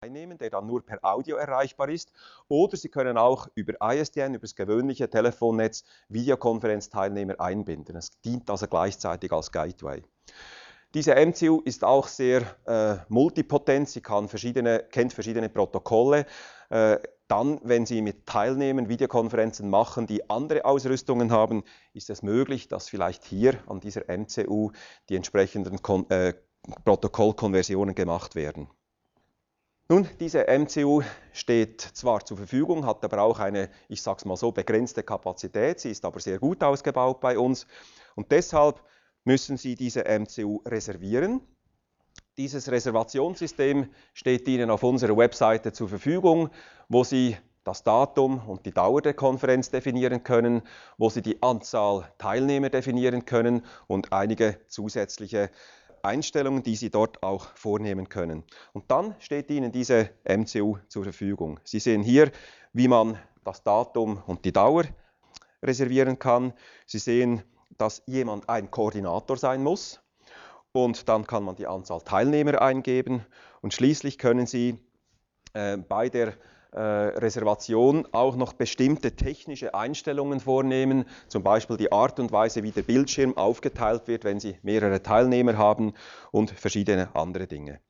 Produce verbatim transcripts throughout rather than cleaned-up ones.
teilnehmen, der dann nur per Audio erreichbar ist. Oder Sie können auch über I S D N, über das gewöhnliche Telefonnetz, Videokonferenzteilnehmer einbinden. Es dient also gleichzeitig als Gateway. Diese M C U ist auch sehr äh, multipotent, sie kann verschiedene, kennt verschiedene Protokolle. Äh, dann, wenn Sie mit Teilnehmern Videokonferenzen machen, die andere Ausrüstungen haben, ist es möglich, dass vielleicht hier an dieser M C U die entsprechenden Kon äh, Protokollkonversionen gemacht werden. Nun, diese M C U steht zwar zur Verfügung, hat aber auch eine, ich sage es mal so, begrenzte Kapazität. Sie ist aber sehr gut ausgebaut bei uns und deshalb müssen Sie diese M C U reservieren. Dieses Reservationssystem steht Ihnen auf unserer Webseite zur Verfügung, wo Sie das Datum und die Dauer der Konferenz definieren können, wo Sie die Anzahl Teilnehmer definieren können und einige zusätzliche Einstellungen, die Sie dort auch vornehmen können. Und dann steht Ihnen diese M C U zur Verfügung. Sie sehen hier, wie man das Datum und die Dauer reservieren kann. Sie sehen, dass jemand ein Koordinator sein muss und dann kann man die Anzahl Teilnehmer eingeben und schließlich können Sie äh, bei der äh, Reservation auch noch bestimmte technische Einstellungen vornehmen, zum Beispiel die Art und Weise, wie der Bildschirm aufgeteilt wird, wenn Sie mehrere Teilnehmer haben und verschiedene andere Dinge.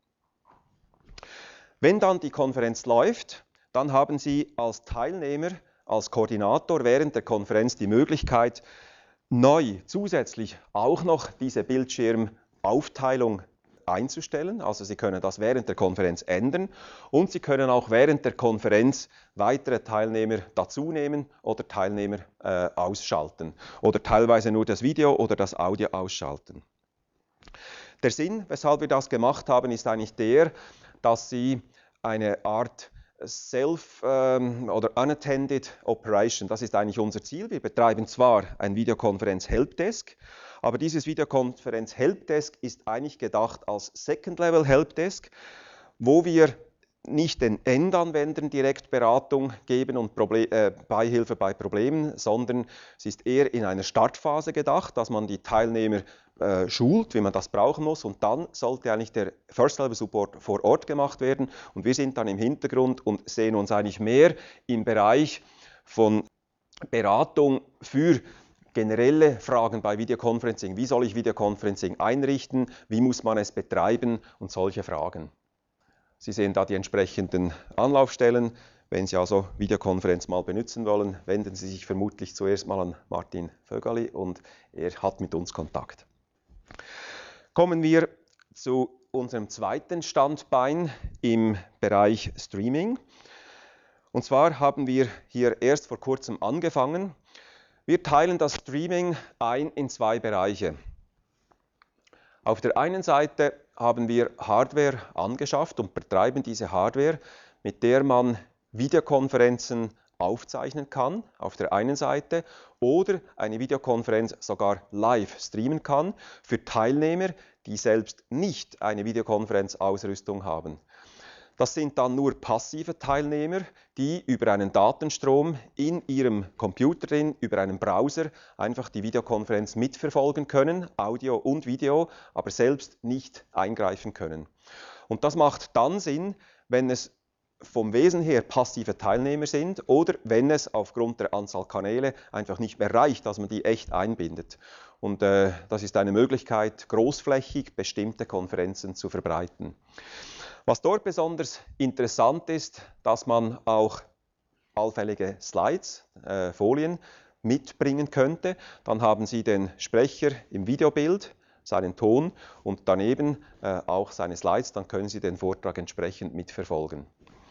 Wenn dann die Konferenz läuft, dann haben Sie als Teilnehmer, als Koordinator während der Konferenz die Möglichkeit, neu zusätzlich auch noch diese Bildschirmaufteilung einzustellen. Also Sie können das während der Konferenz ändern und Sie können auch während der Konferenz weitere Teilnehmer dazunehmen oder Teilnehmer äh, ausschalten oder teilweise nur das Video oder das Audio ausschalten. Der Sinn, weshalb wir das gemacht haben, ist eigentlich der, dass Sie eine Art Self- ähm, oder Unattended Operation, das ist eigentlich unser Ziel. Wir betreiben zwar ein Videokonferenz-Helpdesk, aber dieses Videokonferenz-Helpdesk ist eigentlich gedacht als Second-Level-Helpdesk, wo wir nicht den Endanwendern direkt Beratung geben und Proble äh, Beihilfe bei Problemen, sondern es ist eher in einer Startphase gedacht, dass man die Teilnehmer äh, schult, wie man das brauchen muss und dann sollte eigentlich der First-Level-Support vor Ort gemacht werden und wir sind dann im Hintergrund und sehen uns eigentlich mehr im Bereich von Beratung für generelle Fragen bei Videoconferencing. Wie soll ich Videoconferencing einrichten? Wie muss man es betreiben? Und solche Fragen. Sie sehen da die entsprechenden Anlaufstellen. Wenn Sie also Videokonferenz mal benutzen wollen, wenden Sie sich vermutlich zuerst mal an Martin Vögeli und er hat mit uns Kontakt. Kommen wir zu unserem zweiten Standbein im Bereich Streaming. Und zwar haben wir hier erst vor kurzem angefangen. Wir teilen das Streaming ein in zwei Bereiche. Auf der einen Seite haben wir Hardware angeschafft und betreiben diese Hardware, mit der man Videokonferenzen aufzeichnen kann, auf der einen Seite, oder eine Videokonferenz sogar live streamen kann für Teilnehmer, die selbst nicht eine Videokonferenzausrüstung haben. Das sind dann nur passive Teilnehmer, die über einen Datenstrom in ihrem Computer drin, über einen Browser einfach die Videokonferenz mitverfolgen können, Audio und Video, aber selbst nicht eingreifen können. Und das macht dann Sinn, wenn es vom Wesen her passive Teilnehmer sind oder wenn es aufgrund der Anzahl Kanäle einfach nicht mehr reicht, dass man die echt einbindet. Und äh, das ist eine Möglichkeit, großflächig bestimmte Konferenzen zu verbreiten. Was dort besonders interessant ist, dass man auch allfällige Slides, äh, Folien mitbringen könnte. Dann haben Sie den Sprecher im Videobild, seinen Ton und daneben äh, auch seine Slides, dann können Sie den Vortrag entsprechend mitverfolgen.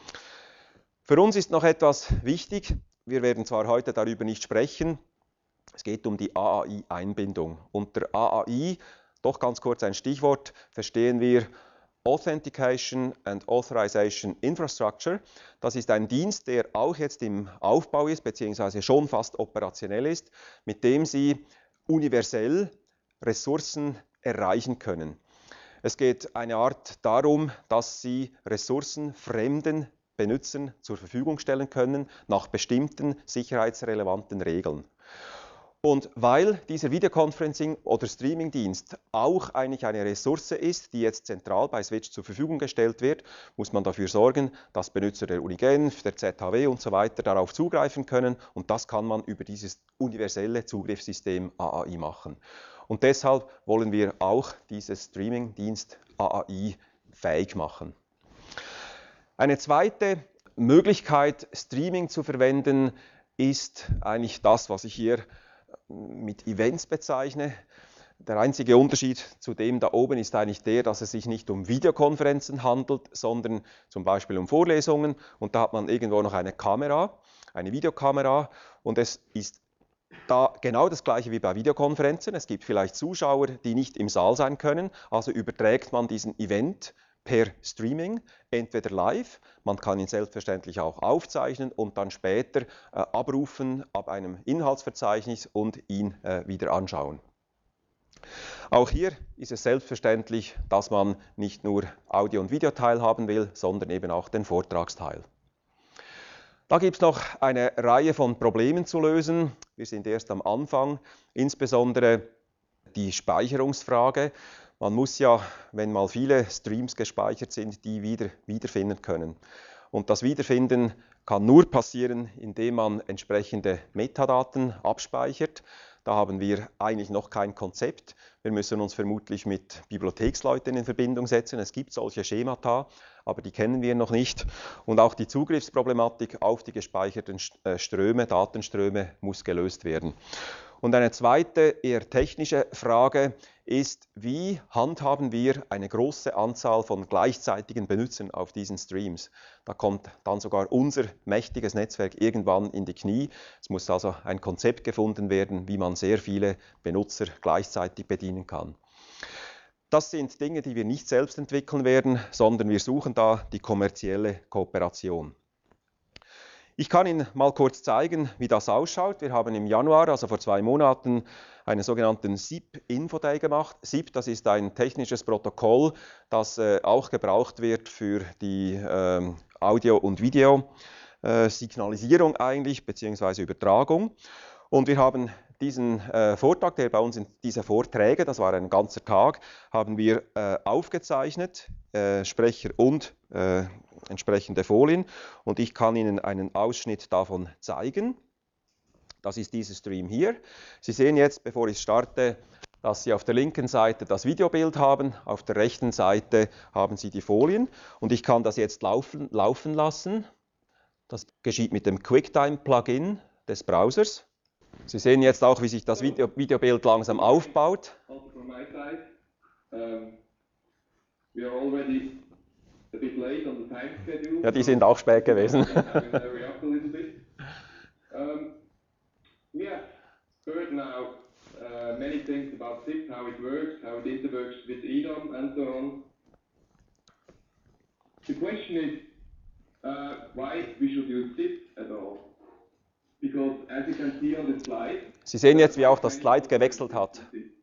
Für uns ist noch etwas wichtig, wir werden zwar heute darüber nicht sprechen, es geht um die A A I-Einbindung. Unter A A I, doch ganz kurz ein Stichwort, verstehen wir Authentication and Authorization Infrastructure. Das ist ein Dienst, der auch jetzt im Aufbau ist, beziehungsweise schon fast operationell ist, mit dem Sie universell Ressourcen erreichen können. Es geht eine Art darum, dass Sie Ressourcen fremden Benutzern zur Verfügung stellen können, nach bestimmten sicherheitsrelevanten Regeln. Und weil dieser Videoconferencing- oder Streamingdienst auch eigentlich eine Ressource ist, die jetzt zentral bei Switch zur Verfügung gestellt wird, muss man dafür sorgen, dass Benutzer der Uni Genf, der Z H W und so weiter darauf zugreifen können. Und das kann man über dieses universelle Zugriffssystem A A I machen. Und deshalb wollen wir auch dieses Streamingdienst A A I fähig machen. Eine zweite Möglichkeit, Streaming zu verwenden, ist eigentlich das, was ich hier mit Events bezeichne. Der einzige Unterschied zu dem da oben ist eigentlich der, dass es sich nicht um Videokonferenzen handelt, sondern zum Beispiel um Vorlesungen. Und da hat man irgendwo noch eine Kamera, eine Videokamera. Und es ist da genau das Gleiche wie bei Videokonferenzen. Es gibt vielleicht Zuschauer, die nicht im Saal sein können. Also überträgt man diesen Event per Streaming, entweder live, man kann ihn selbstverständlich auch aufzeichnen und dann später äh, abrufen ab einem Inhaltsverzeichnis und ihn äh, wieder anschauen. Auch hier ist es selbstverständlich, dass man nicht nur Audio- und Videoteil haben will, sondern eben auch den Vortragsteil. Da gibt es noch eine Reihe von Problemen zu lösen. Wir sind erst am Anfang, insbesondere die Speicherungsfrage. Man muss ja, wenn mal viele Streams gespeichert sind, die wieder wiederfinden können. Und das Wiederfinden kann nur passieren, indem man entsprechende Metadaten abspeichert. Da haben wir eigentlich noch kein Konzept. Wir müssen uns vermutlich mit Bibliotheksleuten in Verbindung setzen. Es gibt solche Schemata, aber die kennen wir noch nicht. Und auch die Zugriffsproblematik auf die gespeicherten Ströme, Datenströme muss gelöst werden. Und eine zweite, eher technische Frage ist, wie handhaben wir eine große Anzahl von gleichzeitigen Benutzern auf diesen Streams? Da kommt dann sogar unser mächtiges Netzwerk irgendwann in die Knie. Es muss also ein Konzept gefunden werden, wie man sehr viele Benutzer gleichzeitig bedienen kann. Das sind Dinge, die wir nicht selbst entwickeln werden, sondern wir suchen da die kommerzielle Kooperation. Ich kann Ihnen mal kurz zeigen, wie das ausschaut. Wir haben im Januar, also vor zwei Monaten, einen sogenannten S I P-Info-Day gemacht. S I P, das ist ein technisches Protokoll, das äh, auch gebraucht wird für die äh, Audio- und Video-Signalisierung eigentlich, beziehungsweise Übertragung. Und wir haben diesen äh, Vortrag, der bei uns in diese Vorträge, das war ein ganzer Tag, haben wir äh, aufgezeichnet, äh, Sprecher und äh, entsprechende Folien. Und ich kann Ihnen einen Ausschnitt davon zeigen. Das ist dieser Stream hier. Sie sehen jetzt, bevor ich starte, dass Sie auf der linken Seite das Videobild haben, auf der rechten Seite haben Sie die Folien. Und ich kann das jetzt laufen, laufen lassen. Das geschieht mit dem QuickTime-Plugin des Browsers. Sie sehen jetzt auch, wie sich das Video, Videobild langsam aufbaut. Also from my side, um, we are already a bit late on the time schedule. Ja, die sind auch spät gewesen. Hurry up a little bit. Um, we have heard now uh, many things about S I P, how it works, how it interworks with E D O M and so on. The question is uh, why we should use S I P at all. Because as you can see on the slide, Sie sehen jetzt, wie auch das Slide gewechselt hat.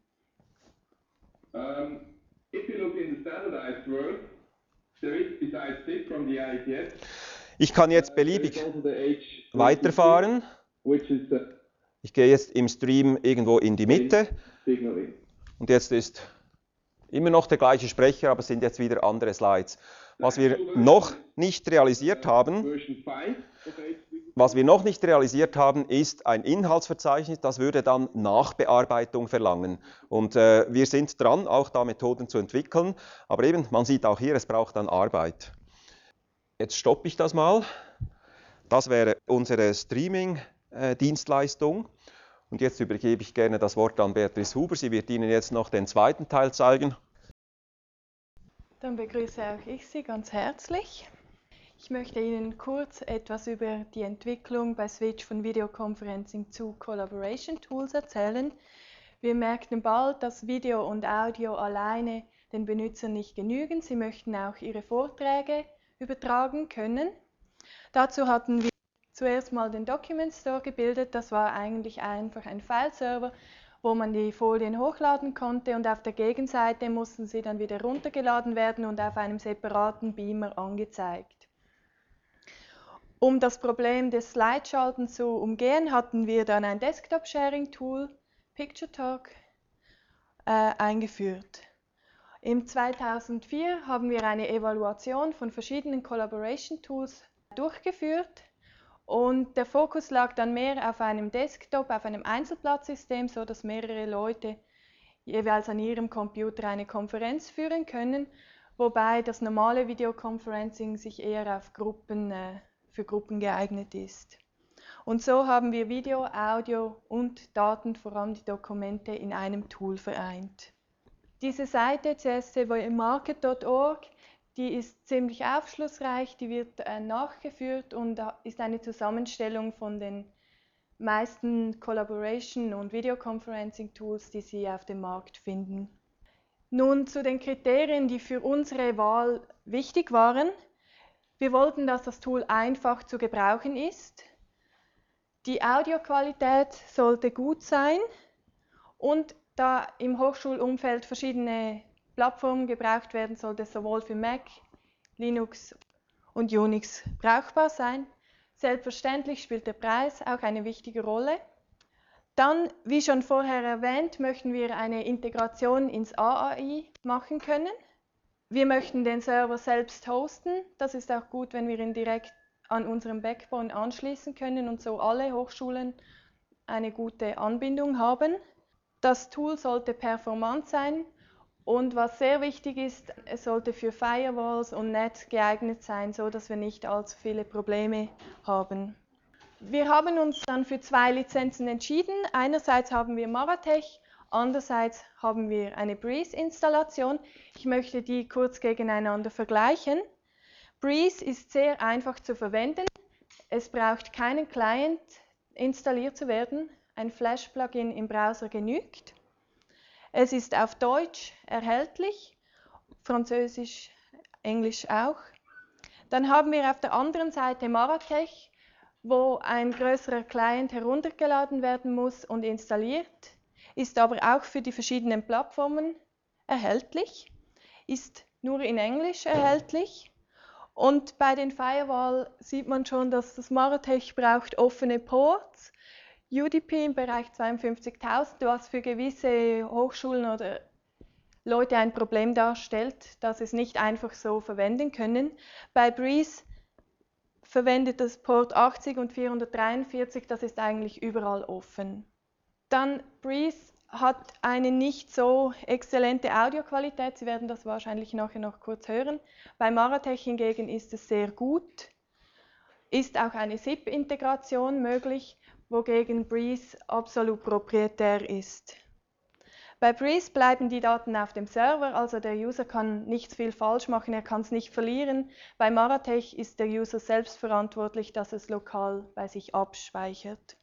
Um, if you look in the standardized world, there is besides S I P from the I I T S. Ich kann jetzt beliebig weiterfahren. Ich gehe jetzt im Stream irgendwo in die Mitte. Und jetzt ist immer noch der gleiche Sprecher, aber es sind jetzt wieder andere Slides. Was wir noch nicht realisiert haben, was wir noch nicht realisiert haben, ist ein Inhaltsverzeichnis, das würde dann Nachbearbeitung verlangen. Und äh, wir sind dran, auch da Methoden zu entwickeln. Aber eben, man sieht auch hier, es braucht dann Arbeit. Jetzt stoppe ich das mal. Das wäre unsere Streaming-Dienstleistung. Und jetzt übergebe ich gerne das Wort an Beatrice Huber. Sie wird Ihnen jetzt noch den zweiten Teil zeigen. Dann begrüße auch ich Sie ganz herzlich. Ich möchte Ihnen kurz etwas über die Entwicklung bei Switch von Videoconferencing zu Collaboration Tools erzählen. Wir merkten bald, dass Video und Audio alleine den Benutzern nicht genügen. Sie möchten auch ihre Vorträge übertragen können. Dazu hatten wir zuerst mal den Document Store gebildet. Das war eigentlich einfach ein Fileserver, wo man die Folien hochladen konnte, und auf der Gegenseite mussten sie dann wieder runtergeladen werden und auf einem separaten Beamer angezeigt. Um das Problem des Slide-Schalten zu umgehen, hatten wir dann ein Desktop-Sharing-Tool, PictureTalk, äh, eingeführt. Im zweitausendvier haben wir eine Evaluation von verschiedenen Collaboration-Tools durchgeführt und der Fokus lag dann mehr auf einem Desktop, auf einem Einzelplatzsystem, so dass mehrere Leute jeweils an ihrem Computer eine Konferenz führen können, wobei das normale Videoconferencing sich eher auf Gruppen, äh, für Gruppen geeignet ist. Und so haben wir Video, Audio und Daten, vor allem die Dokumente, in einem Tool vereint. Diese Seite c s c w market punkt org, die ist ziemlich aufschlussreich, die wird äh, nachgeführt und ist eine Zusammenstellung von den meisten Collaboration- und Videoconferencing-Tools, die Sie auf dem Markt finden. Nun zu den Kriterien, die für unsere Wahl wichtig waren. Wir wollten, dass das Tool einfach zu gebrauchen ist. Die Audioqualität sollte gut sein und da im Hochschulumfeld verschiedene Plattformen gebraucht werden, sollte es sowohl für Mac, Linux und Unix brauchbar sein. Selbstverständlich spielt der Preis auch eine wichtige Rolle. Dann, wie schon vorher erwähnt, möchten wir eine Integration ins A A I machen können. Wir möchten den Server selbst hosten. Das ist auch gut, wenn wir ihn direkt an unserem Backbone anschließen können und so alle Hochschulen eine gute Anbindung haben. Das Tool sollte performant sein und was sehr wichtig ist, es sollte für Firewalls und Netz geeignet sein, so dass wir nicht allzu viele Probleme haben. Wir haben uns dann für zwei Lizenzen entschieden. Einerseits haben wir Maratech, andererseits haben wir eine Breeze-Installation. Ich möchte die kurz gegeneinander vergleichen. Breeze ist sehr einfach zu verwenden. Es braucht keinen Client installiert zu werden. Ein Flash-Plugin im Browser genügt. Es ist auf Deutsch erhältlich, Französisch, Englisch auch. Dann haben wir auf der anderen Seite Maratech, wo ein größerer Client heruntergeladen werden muss und installiert, ist aber auch für die verschiedenen Plattformen erhältlich, ist nur in Englisch erhältlich. Und bei den Firewall sieht man schon, dass das Maratech braucht offene Ports, U D P im Bereich zweiundfünfzigtausend, was für gewisse Hochschulen oder Leute ein Problem darstellt, dass sie es nicht einfach so verwenden können. Bei Breeze verwendet das Port achtzig und vierhundertdreiundvierzig, das ist eigentlich überall offen. Dann Breeze hat eine nicht so exzellente Audioqualität, Sie werden das wahrscheinlich nachher noch kurz hören. Bei Maratech hingegen ist es sehr gut, ist auch eine S I P-Integration möglich, wogegen Breeze absolut proprietär ist. Bei Breeze bleiben die Daten auf dem Server, also der User kann nicht viel falsch machen, er kann es nicht verlieren. Bei Maratech ist der User selbst verantwortlich, dass es lokal bei sich abspeichert.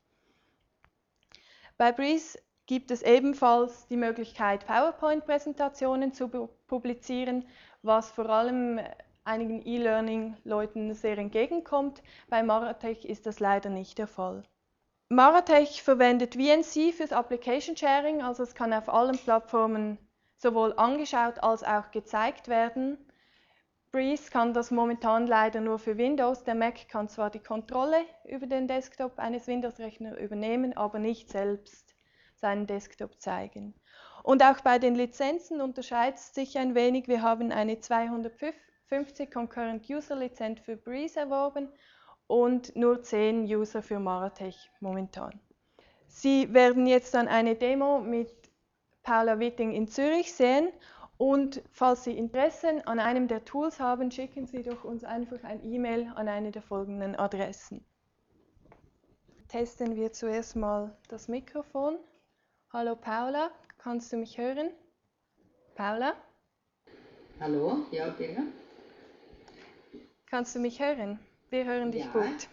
Bei Breeze gibt es ebenfalls die Möglichkeit, PowerPoint-Präsentationen zu publizieren, was vor allem einigen E-Learning-Leuten sehr entgegenkommt. Bei Maratech ist das leider nicht der Fall. Maratech verwendet V N C fürs Application Sharing, also es kann auf allen Plattformen sowohl angeschaut als auch gezeigt werden. Breeze kann das momentan leider nur für Windows. Der Mac kann zwar die Kontrolle über den Desktop eines Windows-Rechners übernehmen, aber nicht selbst seinen Desktop zeigen. Und auch bei den Lizenzen unterscheidet es sich ein wenig. Wir haben eine zweihundertfünfzig Concurrent User Lizenz für Breeze erworben und nur zehn User für Maratech momentan. Sie werden jetzt dann eine Demo mit Paula Witting in Zürich sehen und falls Sie Interesse an einem der Tools haben, schicken Sie doch uns einfach ein E-Mail an eine der folgenden Adressen. Testen wir zuerst mal das Mikrofon. Hallo Paula, kannst du mich hören? Paula? Hallo, ja, Birna? Kannst du mich hören? Wir hören dich Ja. gut.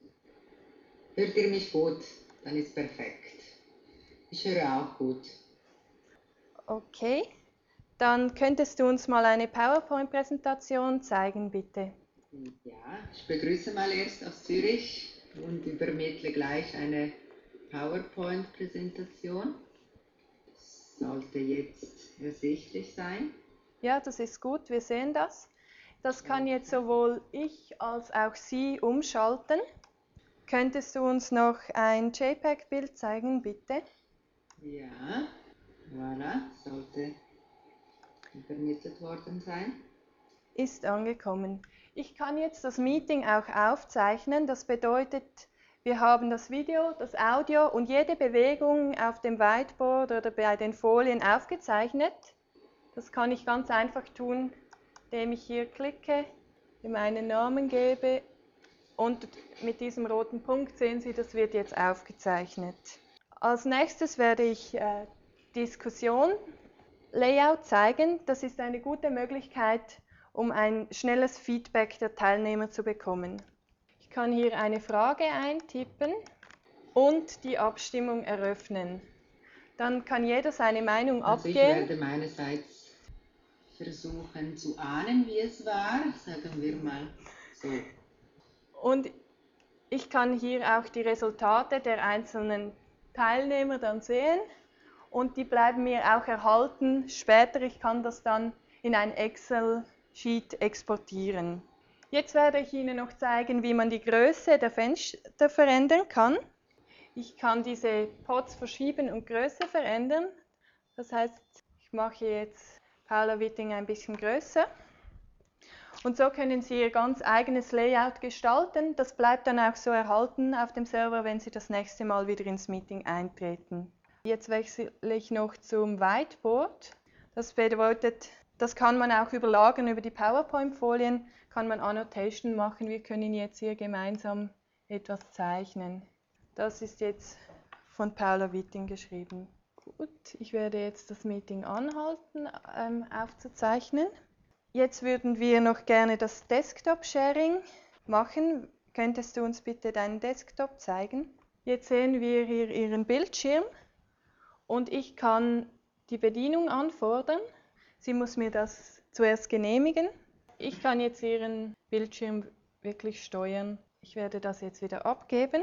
Hört ihr mich gut? Dann ist perfekt. Ich höre auch gut. Okay, dann könntest du uns mal eine PowerPoint-Präsentation zeigen, bitte. Ja, ich begrüße mal erst aus Zürich und übermittle gleich eine PowerPoint-Präsentation. Sollte jetzt ersichtlich sein. Ja, das ist gut, wir sehen das. Das kann jetzt sowohl ich als auch Sie umschalten. Könntest du uns noch ein JPEG-Bild zeigen, bitte? Ja, voilà, sollte übermittelt worden sein. Ist angekommen. Ich kann jetzt das Meeting auch aufzeichnen. Das bedeutet, wir haben das Video, das Audio und jede Bewegung auf dem Whiteboard oder bei den Folien aufgezeichnet. Das kann ich ganz einfach tun, indem ich hier klicke, ihm einen Namen gebe und mit diesem roten Punkt sehen Sie, das wird jetzt aufgezeichnet. Als nächstes werde ich äh, Diskussion, Layout zeigen. Das ist eine gute Möglichkeit, um ein schnelles Feedback der Teilnehmer zu bekommen. Ich kann hier eine Frage eintippen und die Abstimmung eröffnen. Dann kann jeder seine Meinung Also ich abgeben. werde meinerseits versuchen zu ahnen, wie es war, sagen wir mal so. Und ich kann hier auch die Resultate der einzelnen Teilnehmer dann sehen und die bleiben mir auch erhalten später. Ich kann das dann in ein Excel-Sheet exportieren. Jetzt werde ich Ihnen noch zeigen, wie man die Größe der Fenster verändern kann. Ich kann diese Pods verschieben und Größe verändern. Das heißt, ich mache jetzt Paula Witting ein bisschen größer. Und so können Sie Ihr ganz eigenes Layout gestalten. Das bleibt dann auch so erhalten auf dem Server, wenn Sie das nächste Mal wieder ins Meeting eintreten. Jetzt wechsle ich noch zum Whiteboard. Das bedeutet, das kann man auch überlagern über die PowerPoint-Folien, kann man Annotation machen. Wir können jetzt hier gemeinsam etwas zeichnen. Das ist jetzt von Paula Witting geschrieben. Gut, ich werde jetzt das Meeting anhalten, ähm, aufzuzeichnen. Jetzt würden wir noch gerne das Desktop-Sharing machen. Könntest du uns bitte deinen Desktop zeigen? Jetzt sehen wir hier Ihren Bildschirm und ich kann die Bedienung anfordern. Sie muss mir das zuerst genehmigen. Ich kann jetzt Ihren Bildschirm wirklich steuern. Ich werde das jetzt wieder abgeben.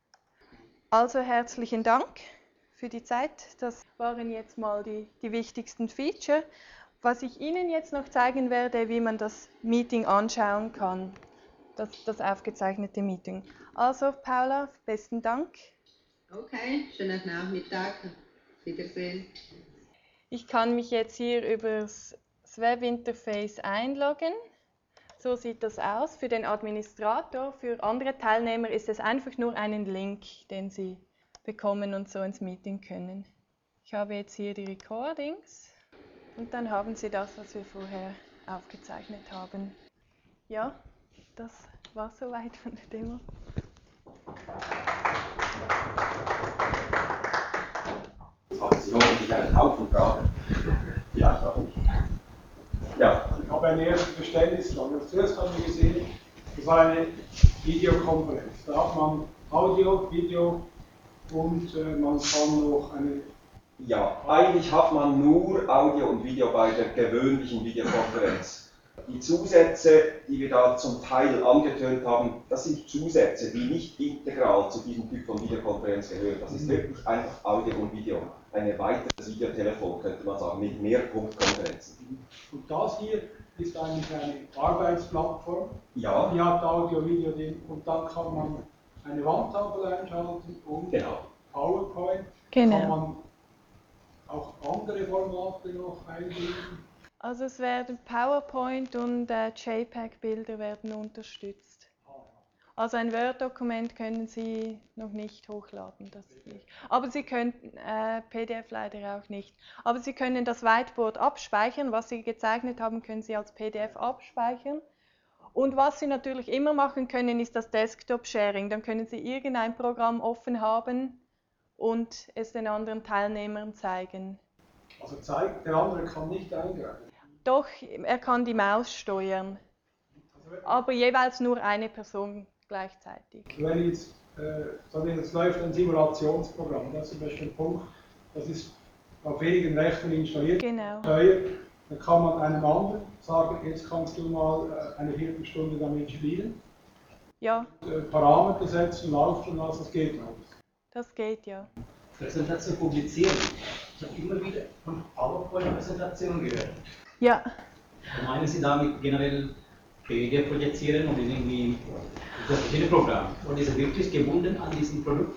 Also herzlichen Dank für die Zeit. Das waren jetzt mal die, die wichtigsten Feature. Was ich Ihnen jetzt noch zeigen werde, wie man das Meeting anschauen kann, das, das aufgezeichnete Meeting. Also Paula, besten Dank. Okay, schönen Nachmittag. Auf Wiedersehen. Ich kann mich jetzt hier über das Webinterface einloggen. So sieht das aus für den Administrator. Für andere Teilnehmer ist es einfach nur einen Link, den Sie bekommen und so ins Meeting können. Ich habe jetzt hier die Recordings. Und dann haben Sie das, was wir vorher aufgezeichnet haben. Ja, das war soweit von der Demo. Jetzt haben Sie hoffentlich einen Haufen Fragen. Ja, ja. Ich habe eine erste Verständnisfrage. Also zuerst haben wir gesehen, das war eine Videokonferenz. Da hat man Audio, Video und äh, man kann noch eine. Ja, eigentlich hat man nur Audio und Video bei der gewöhnlichen Videokonferenz. Die Zusätze, die wir da zum Teil angetönt haben, das sind Zusätze, die nicht integral zu diesem Typ von Videokonferenz gehören. Das ist wirklich einfach Audio und Video. Ein weiteres Videotelefon, könnte man sagen, mit Mehrpunktkonferenzen. Und das hier ist eigentlich eine Arbeitsplattform. Ja. Die hat Audio, Video drin und dann kann man eine Wandtafel einschalten und Genau. PowerPoint. Genau. Kann man auch andere Formate noch eingeben. Also es werden PowerPoint und äh, JPEG-Bilder werden unterstützt. Also ein Word-Dokument können Sie noch nicht hochladen, das nicht. Aber Sie können äh, P D F leider auch nicht. Aber Sie können das Whiteboard abspeichern, was Sie gezeichnet haben, können Sie als P D F abspeichern. Und was Sie natürlich immer machen können, ist das Desktop-Sharing. Dann können Sie irgendein Programm offen haben und es den anderen Teilnehmern zeigen. Also zeigt, der andere kann nicht eingreifen. Doch, er kann die Maus steuern, aber jeweils nur eine Person gleichzeitig. Wenn jetzt, äh, sagen wir, jetzt läuft ein Simulationsprogramm, das ist zum Beispiel ein Punkt, das ist auf wenigen Rechnern installiert, Genau. teuer, dann kann man einem anderen sagen, jetzt kannst du mal äh, eine Viertelstunde damit spielen, Ja, und, äh, Parameter setzen, laufen lassen, das geht alles. das geht ja. Präsentation publizieren. Ich habe immer wieder von PowerPoint-Präsentationen gehört. Ja, Meinen Sie damit generell Media projizieren und irgendwie verschiedene Programme. Und ist er wirklich gebunden an diesem Produkt?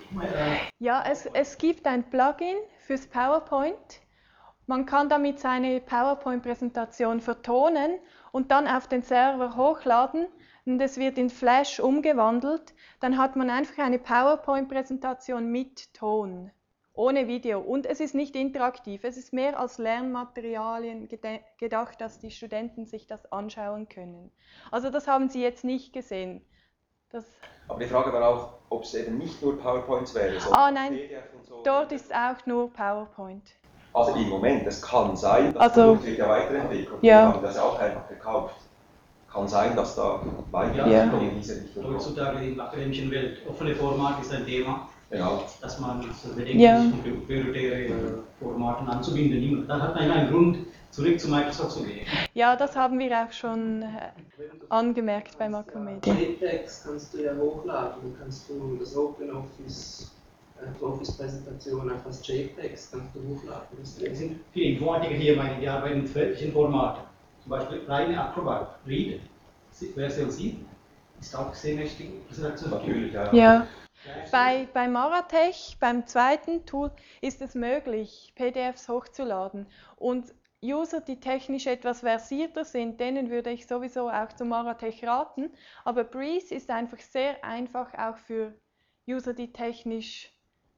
Ja, es, es gibt ein Plugin fürs PowerPoint. Man kann damit seine PowerPoint-Präsentation vertonen und dann auf den Server hochladen und es wird in Flash umgewandelt. Dann hat man einfach eine PowerPoint-Präsentation mit Ton, ohne Video. Und es ist nicht interaktiv, es ist mehr als Lernmaterialien gedacht, dass die Studenten sich das anschauen können. Also das haben Sie jetzt nicht gesehen. Das Aber die Frage war auch, ob es eben nicht nur PowerPoints wäre, sondern ah, nein, P D F und so. Dort ist auch nur PowerPoint. Also im Moment, es kann sein, das Also, Produkt wird ja weiterentwickelt. ja. Wir haben das ja auch einfach gekauft. Kann sein, dass da weiter Ja. in diese Richtung kommt. Heutzutage in der akademischen Welt offene Format ist ein Thema, Genau. dass man so bedenkt, Ja. um prioritäre Formaten anzubinden. Immer. Dann hat man immer einen Grund, zurück zu Microsoft zu gehen. Ja, das haben wir auch schon äh, angemerkt bei Macromedia. J PEGs kannst du ja hochladen, dann kannst du das OpenOffice, äh, Office-Präsentation einfach als JPEGs kannst du hochladen. Das Es sind viele Informatiker hier, meine, die arbeiten mit welchen Formaten. Zum Beispiel reine Acrobat, Reader, Version sieben, ist auch sehr mächtig. Natürlich, ja. Ja. Bei, bei Maratech, beim zweiten Tool, ist es möglich, P D Fs hochzuladen. Und User, die technisch etwas versierter sind, denen würde ich sowieso auch zu Maratech raten. Aber Breeze ist einfach sehr einfach auch für User, die technisch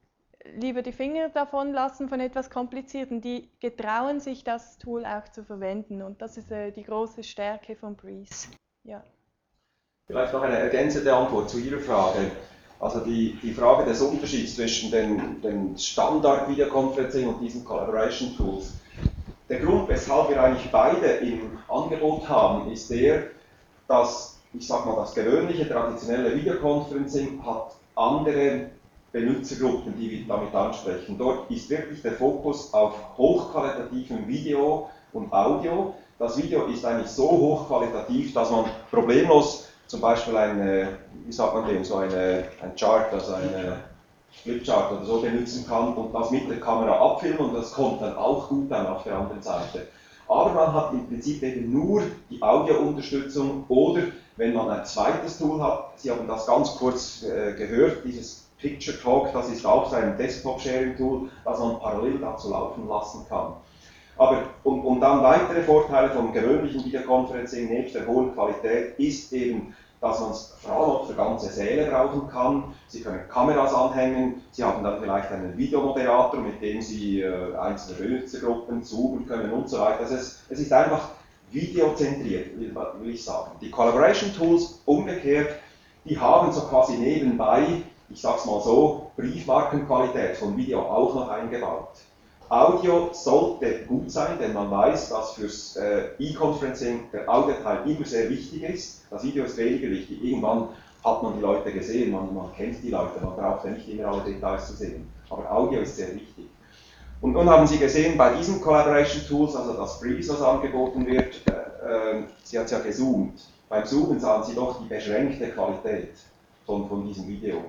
lieber die Finger davon lassen von etwas Komplizierten. Die getrauen sich, das Tool auch zu verwenden. Und das ist äh, die große Stärke von Breeze. Ja. Vielleicht noch eine ergänzende Antwort zu Ihrer Frage. Also die, die Frage des Unterschieds zwischen den, den Standard-Videoconferencing und diesen Collaboration-Tools. Der Grund, weshalb wir eigentlich beide im Angebot haben, ist der, dass, ich sag mal, das gewöhnliche, traditionelle Videoconferencing hat andere Benutzergruppen, die wir damit ansprechen. Dort ist wirklich der Fokus auf hochqualitativem Video und Audio. Das Video ist eigentlich so hochqualitativ, dass man problemlos zum Beispiel eine, wie sagt man dem, so eine, ein Chart, also eine Flipchart oder so benutzen kann und das mit der Kamera abfilmen und das kommt dann auch gut dann auf der anderen Seite. Aber man hat im Prinzip eben nur die Audiounterstützung oder wenn man ein zweites Tool hat, Sie haben das ganz kurz äh, gehört, dieses Picture Talk, das ist auch so ein Desktop-Sharing-Tool, das man parallel dazu laufen lassen kann. Aber und, und dann weitere Vorteile vom gewöhnlichen Videoconferencing nebst der hohen Qualität ist eben, dass man es vor allem auch für ganze Säle brauchen kann. Sie können Kameras anhängen, Sie haben dann vielleicht einen Videomoderator, mit dem Sie äh, einzelne Benutzergruppen zoomen können und so weiter. Also es, es ist einfach videozentriert, will, will ich sagen. Die Collaboration Tools umgekehrt, die haben so quasi nebenbei, ich sag's mal so, Briefmarkenqualität von Video auch noch eingebaut. Audio sollte gut sein, denn man weiß, dass fürs äh, E-Conferencing der Audioteil immer sehr wichtig ist. Das Video ist weniger wichtig. Irgendwann hat man die Leute gesehen, man, man kennt die Leute, man braucht ja nicht immer alle Details zu sehen. Aber Audio ist sehr wichtig. Und nun haben Sie gesehen, bei diesen Collaboration Tools, also das Breeze, was angeboten wird, äh, äh, Sie hat es ja gezoomt. Beim Zoomen sahen Sie doch die beschränkte Qualität von, von diesem Video.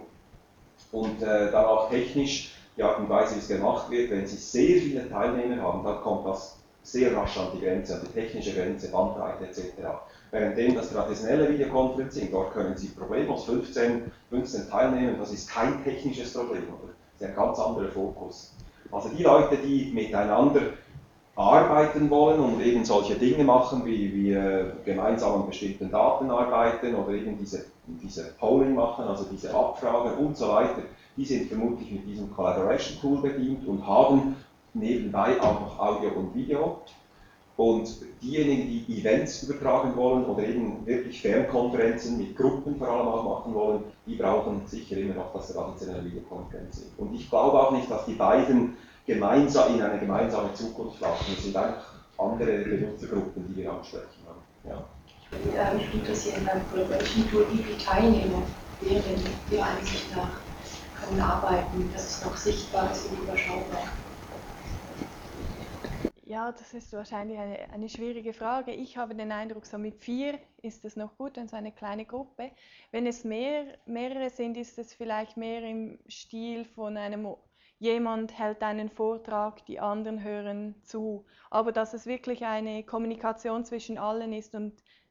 Und äh, dann auch technisch, die Art und Weise, wie es gemacht wird, wenn Sie sehr viele Teilnehmer haben, dann kommt das sehr rasch an die Grenze, an die technische Grenze, Bandbreite et cetera. Währenddem das traditionelle Videoconferencing, dort können Sie problemlos fünfzehn, fünfzehn teilnehmen, das ist kein technisches Problem, oder? Das ist ein ganz anderer Fokus. Also die Leute, die miteinander arbeiten wollen und eben solche Dinge machen, wie, wie äh, gemeinsam an bestimmten Daten arbeiten oder eben diese, diese Polling machen, also diese Abfrage und so weiter, die sind vermutlich mit diesem Collaboration Tool bedient und haben nebenbei auch noch Audio und Video. Und diejenigen, die Events übertragen wollen oder eben wirklich Fernkonferenzen mit Gruppen vor allem auch machen wollen, die brauchen sicher immer noch das traditionelle Videoconferencing. Und ich glaube auch nicht, dass die beiden gemeinsam in eine gemeinsame Zukunft laufen. Es sind einfach andere Benutzergruppen, die wir ansprechen. Ja. Ja, mich interessiert beim Collaboration Tool, wie viele Teilnehmer wären Ihrer Ansicht nach können arbeiten, dass es noch sichtbar ist und überschaubar? Ja, das ist wahrscheinlich eine, eine schwierige Frage. Ich habe den Eindruck, so mit vier ist es noch gut, wenn so eine kleine Gruppe. Wenn es mehr, mehrere sind, ist es vielleicht mehr im Stil von einem, jemand hält einen Vortrag, die anderen hören zu. Aber dass es wirklich eine Kommunikation zwischen allen ist und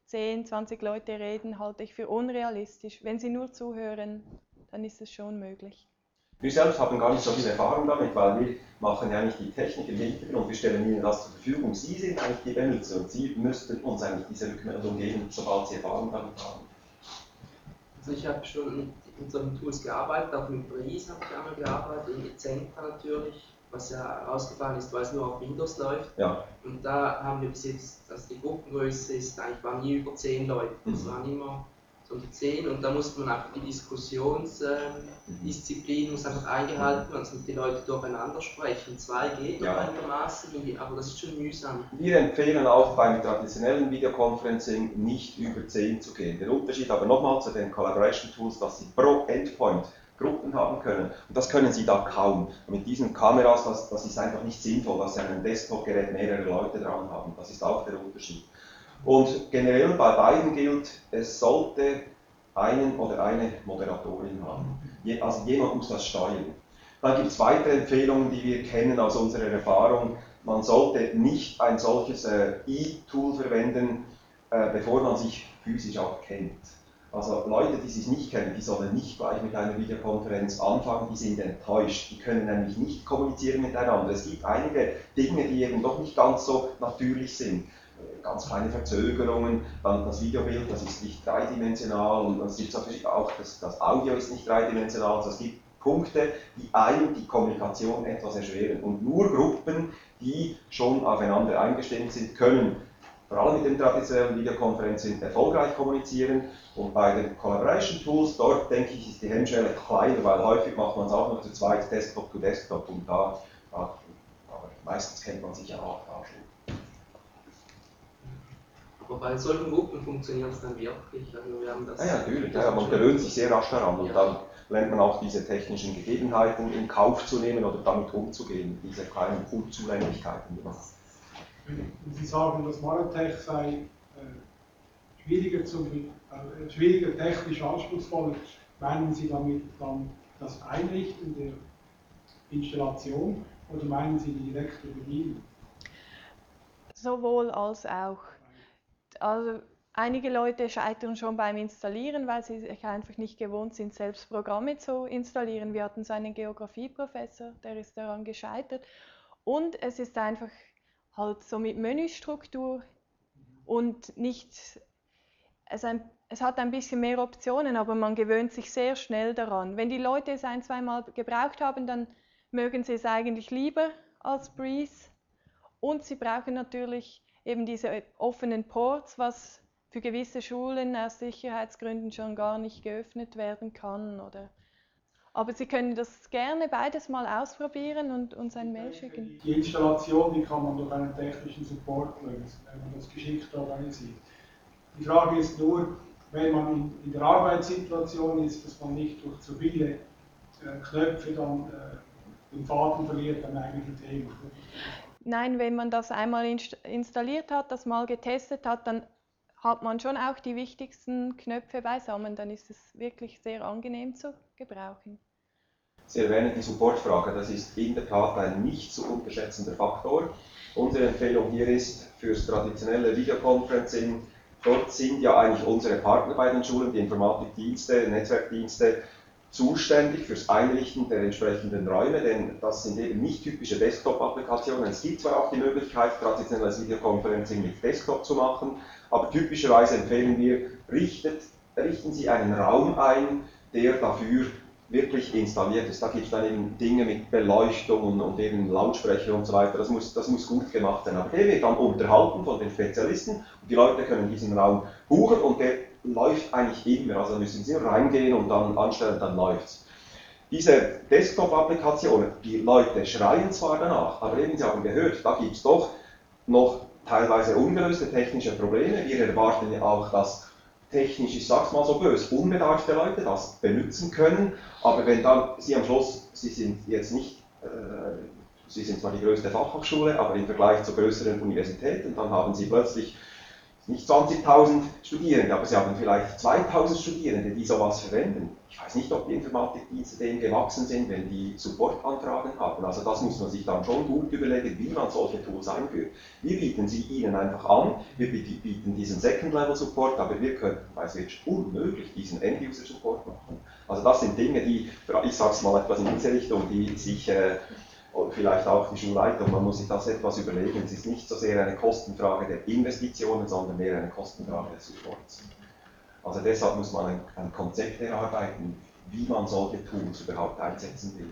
zehn, zwanzig Leute reden, halte ich für unrealistisch. Wenn sie nur zuhören, dann ist es schon möglich. Wir selbst haben gar nicht so viel Erfahrung damit, weil wir machen ja nicht die Technik im Hintergrund, wir stellen Ihnen das zur Verfügung. Sie sind eigentlich die Benutzer und Sie müssten uns eigentlich diese Rückmeldung geben, sobald Sie Erfahrung damit haben. Also ich habe schon mit solchen Tools gearbeitet, auch mit Breeze habe ich einmal gearbeitet, in Eccentra natürlich, was ja ausgefallen ist, weil es nur auf Windows läuft. Ja. Und da haben wir bis jetzt, also die Gruppengröße ist eigentlich war nie über zehn Leute, es Mhm. waren immer so um die zehn und da musste man einfach die Diskussionsdisziplin äh, muss einfach eingehalten werden, damit die Leute durcheinander sprechen. Zwei geht noch Ja. einigermaßen, aber das ist schon mühsam. Wir empfehlen auch beim traditionellen Videoconferencing nicht über zehn zu gehen. Der Unterschied aber nochmal zu den Collaboration Tools, dass Sie pro Endpoint Gruppen haben können. Und das können Sie da kaum. Und mit diesen Kameras, das, das ist einfach nicht sinnvoll, dass Sie an einem Desktop-Gerät mehrere Leute dran haben. Das ist auch der Unterschied. Und generell bei beiden gilt, es sollte einen oder eine Moderatorin haben. Je, also jemand muss das steuern. Dann gibt es weitere Empfehlungen, die wir kennen aus unserer Erfahrung. Man sollte nicht ein solches äh, E-Tool verwenden, äh, bevor man sich physisch auch kennt. Also Leute, die sich nicht kennen, die sollen nicht gleich mit einer Videokonferenz anfangen, die sind enttäuscht. Die können nämlich nicht kommunizieren miteinander. Es gibt einige Dinge, die eben doch nicht ganz so natürlich sind. Ganz kleine Verzögerungen, dann das Videobild, das ist nicht dreidimensional und es gibt auch das, das Audio ist nicht dreidimensional. Also es gibt Punkte, die einem die Kommunikation etwas erschweren. Und nur Gruppen, die schon aufeinander eingestimmt sind, können vor allem mit den traditionellen Videokonferenzen erfolgreich kommunizieren. Und bei den Collaboration Tools, dort denke ich, ist die Hemmschwelle kleiner, weil häufig macht man es auch noch zu zweit, Desktop to Desktop. Und da, aber meistens kennt man sich ja auch da schon. Aber bei solchen Gruppen funktioniert es dann wirklich. Also wir haben das ja, ja, natürlich. Ja, man gewöhnt sich sehr rasch daran und dann lernt man auch diese technischen Gegebenheiten in Kauf zu nehmen oder damit umzugehen, diese kleinen Unzulänglichkeiten. Die man hat. Wenn Sie sagen, dass Martech sei äh, schwieriger, zum, äh, schwieriger technisch anspruchsvoller, meinen Sie damit dann das Einrichten der Installation oder meinen Sie die direkte Bedienung? Sowohl als auch. Also einige Leute scheitern schon beim Installieren, weil sie sich einfach nicht gewohnt sind, selbst Programme zu installieren. Wir hatten so einen Geografieprofessor, der ist daran gescheitert. Und es ist einfach halt so mit Menüstruktur und nicht, es, ein, es hat ein bisschen mehr Optionen, aber man gewöhnt sich sehr schnell daran. Wenn die Leute es ein, zweimal gebraucht haben, dann mögen sie es eigentlich lieber als Breeze. Und sie brauchen natürlich eben diese offenen Ports, was für gewisse Schulen aus Sicherheitsgründen schon gar nicht geöffnet werden kann. Oder aber Sie können das gerne beides mal ausprobieren und uns ein Mail schicken. Die Installation, die kann man durch einen technischen Support lösen, wenn man das geschickt organisiert. Die Frage ist nur, wenn man in, in der Arbeitssituation ist, dass man nicht durch zu viele äh, Knöpfe dann äh, den Faden verliert am eigentlichen Thema. Nein, wenn man das einmal inst installiert hat, das mal getestet hat, dann hat man schon auch die wichtigsten Knöpfe beisammen. Dann ist es wirklich sehr angenehm zu gebrauchen. Sie erwähnen die Supportfrage, das ist in der Tat ein nicht zu unterschätzender Faktor. Unsere Empfehlung hier ist fürs traditionelle Videoconferencing, dort sind ja eigentlich unsere Partner bei den Schulen, die Informatikdienste, Netzwerkdienste, zuständig fürs Einrichten der entsprechenden Räume, denn das sind eben nicht typische Desktop-Applikationen. Es gibt zwar auch die Möglichkeit, traditionelles Videoconferencing mit Desktop zu machen, aber typischerweise empfehlen wir, richtet, richten Sie einen Raum ein, der dafür wirklich installiert ist. Da gibt es dann eben Dinge mit Beleuchtung und, und eben Lautsprecher und so weiter. Das muss, das muss gut gemacht sein. Aber der wird dann unterhalten von den Spezialisten und die Leute können diesen Raum buchen und der läuft eigentlich immer. Also müssen Sie reingehen und dann anstellen, dann läuft es. Diese Desktop-Applikationen, die Leute schreien zwar danach, aber eben, Sie haben gehört, da gibt es doch noch teilweise ungelöste technische Probleme. Wir erwarten ja auch, dass technisch, ich sag's mal so böse, unbedarfte Leute das benutzen können, aber wenn dann Sie am Schluss, Sie sind jetzt nicht, äh, Sie sind zwar die größte Fachhochschule, aber im Vergleich zu größeren Universitäten, dann haben Sie plötzlich nicht zwanzigtausend Studierende, aber Sie haben vielleicht zweitausend Studierende, die sowas verwenden. Ich weiß nicht, ob die Informatikdienste dem gewachsen sind, wenn die Supportanfragen haben. Also das muss man sich dann schon gut überlegen, wie man solche Tools einführt. Wir bieten sie Ihnen einfach an, wir bieten diesen Second-Level-Support, aber wir könnten bei Switch unmöglich diesen End-User-Support machen. Also das sind Dinge, die, ich sage es mal etwas in diese Richtung, die sich äh, oder vielleicht auch die Schulleitung, man muss sich das etwas überlegen. Es ist nicht so sehr eine Kostenfrage der Investitionen, sondern mehr eine Kostenfrage des Supports. Also deshalb muss man ein, ein Konzept erarbeiten, wie man solche Tools überhaupt einsetzen will.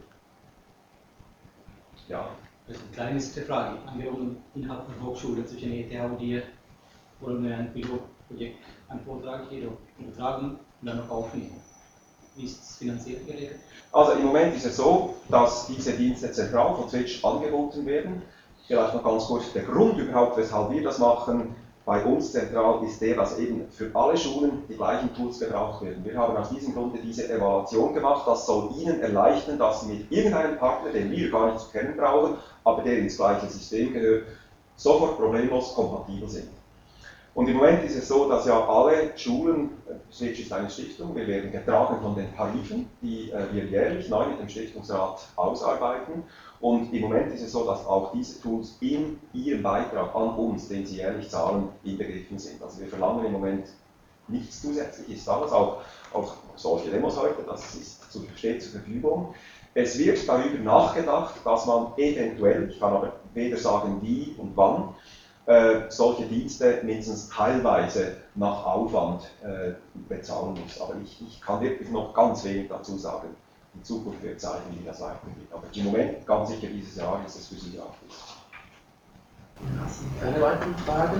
Ja. Das ist eine kleine Frage. Wir haben innerhalb der Hochschule zwischen E T H und dir wollen wir ein Pilotprojekt, einen Vortrag hier übertragen und dann noch aufnehmen. Wie ist es finanziert geregelt? Also im Moment ist es so, dass diese Dienste zentral von Switch angeboten werden. Vielleicht noch ganz kurz, der Grund überhaupt, weshalb wir das machen, bei uns zentral ist der, dass eben für alle Schulen die gleichen Tools gebraucht werden. Wir haben aus diesem Grunde diese Evaluation gemacht, das soll Ihnen erleichtern, dass Sie mit irgendeinem Partner, den wir gar nicht zu kennen brauchen, aber der ins gleiche System gehört, sofort problemlos kompatibel sind. Und im Moment ist es so, dass ja alle Schulen, Switch ist eine Stiftung, wir werden getragen von den Tarifen, die äh, wir jährlich neu mit dem Stiftungsrat ausarbeiten. Und im Moment ist es so, dass auch diese Tools in ihrem Beitrag an uns, den sie jährlich zahlen, inbegriffen sind. Also wir verlangen im Moment nichts Zusätzliches. Alles auch, auch solche Demos heute, das ist, steht zur Verfügung. Es wird darüber nachgedacht, dass man eventuell, ich kann aber weder sagen wie und wann, Äh, solche Dienste mindestens teilweise nach Aufwand äh, bezahlen muss. Aber ich, ich kann wirklich noch ganz wenig dazu sagen. Die Zukunft wird zeigen, wie das weitergeht. Aber im Moment, ganz sicher dieses Jahr, ist es für Sie auch gut. Keine weiteren Fragen?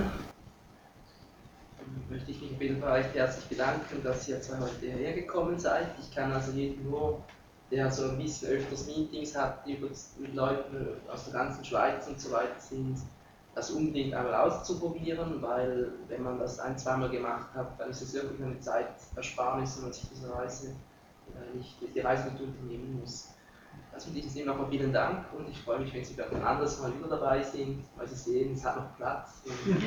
Dann möchte ich mich bei euch herzlich bedanken, dass ihr jetzt heute hierher gekommen seid. Ich kann also jedem nur, der so ein bisschen öfters Meetings hat, die mit Leuten aus der ganzen Schweiz und so weiter sind, das unbedingt einmal auszuprobieren, weil wenn man das ein-, zweimal gemacht hat, dann ist es wirklich eine Zeitersparnis, wenn man sich diese Reise äh, nicht, die Reise nicht unternehmen muss. Also in diesem Sinne nochmal vielen Dank und ich freue mich, wenn Sie dann ein anderes Mal wieder dabei sind, weil Sie sehen, es hat noch Platz.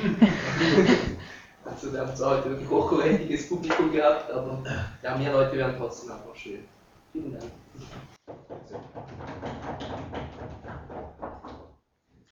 Also wir haben zwar heute ein hochkarätiges Publikum gehabt, aber ja, mehr Leute wären trotzdem einfach schön. Vielen Dank.